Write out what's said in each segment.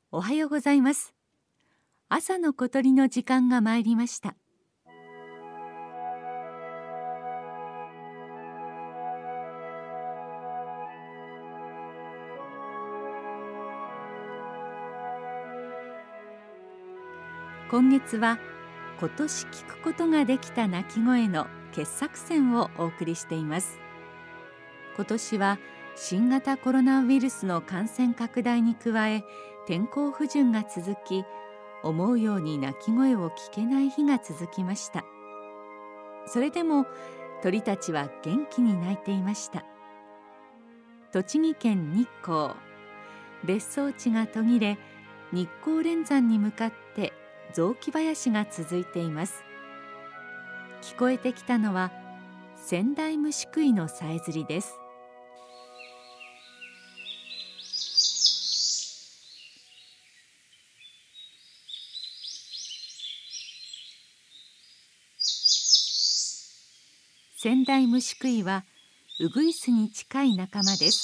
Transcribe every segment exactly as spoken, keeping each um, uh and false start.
おはようございます。朝の小鳥の時間が参りました。今月は今年聞くことができた鳴き声の傑作選をお送りしています。今年は新型コロナウイルスの感染拡大に加え、天候不順が続き、思うように鳴き声を聞けない日が続きました。それでも鳥たちは元気に鳴いていました。栃木県日光、別荘地が途切れ、日光連山に向かって雑木林が続いています。聞こえてきたのは仙台虫食いのさえずりです。仙台虫食いはウグイスに近い仲間です。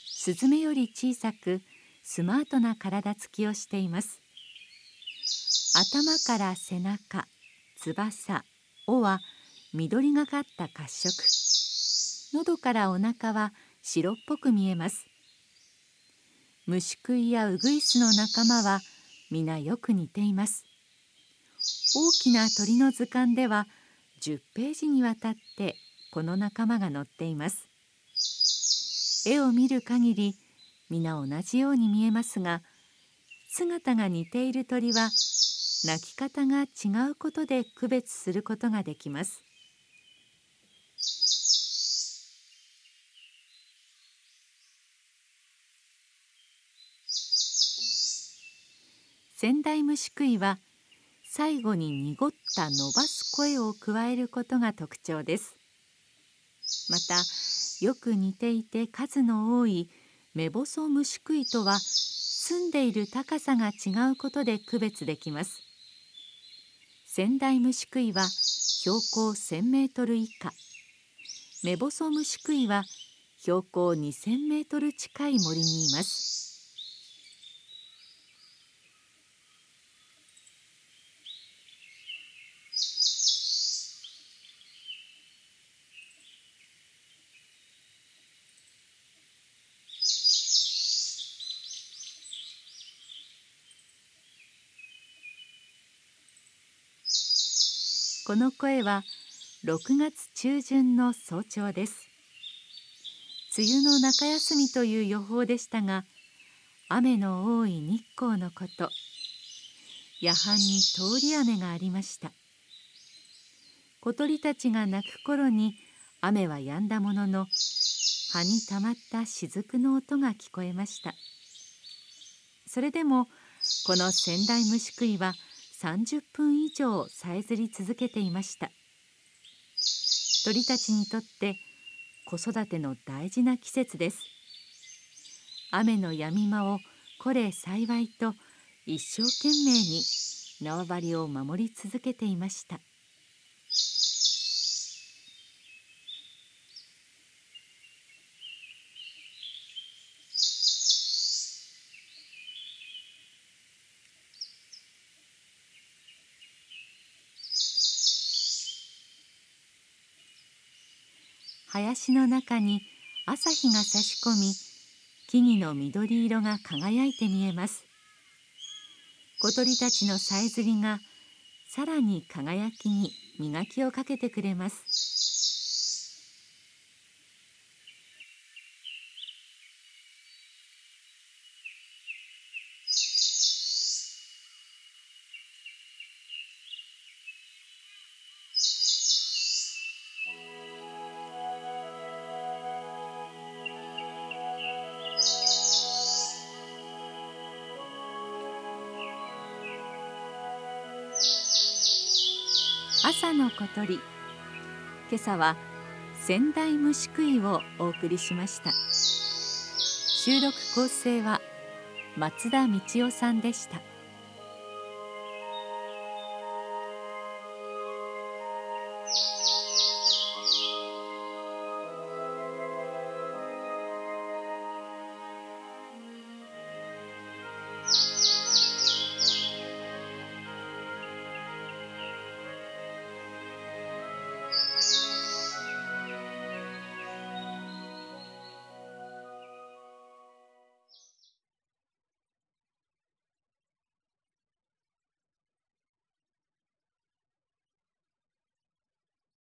スズメより小さくスマートな体つきをしています。頭から背中、翼、尾は緑がかった褐色。喉からお腹は白っぽく見えます。虫食いやウグイスの仲間は皆よく似ています。大きな鳥の図鑑ではじゅっページにわたってこの仲間が載っています。絵を見る限り皆同じように見えますが、姿が似ている鳥は鳴き方が違うことで区別することができます。仙台虫食いは最後に濁った伸ばす声を加えることが特徴です。また、よく似ていて数の多い目細虫食いとは住んでいる高さが違うことで区別できます。仙台虫食いは標高せんメートル以下、目細虫食いは標高にせんメートル近い森にいます。この声はろくがつ中旬の早朝です。梅雨の中休みという予報でしたが、雨の多い日光のこと、夜半に通り雨がありました。小鳥たちが鳴く頃に雨は止んだものの、葉にたまった雫の音が聞こえました。それでもこの仙台虫食いはさんじゅっぷん以上さえずり続けていました。鳥たちにとって子育ての大事な季節です。雨の止み間をこれ幸いと一生懸命に縄張りを守り続けていました。林の中に朝日が差し込み、木々の緑色が輝いて見えます。小鳥たちのさえずりがさらに輝きに磨きをかけてくれます。朝の小鳥、今朝は仙台虫食いをお送りしました。収録構成は松田道夫さんでした。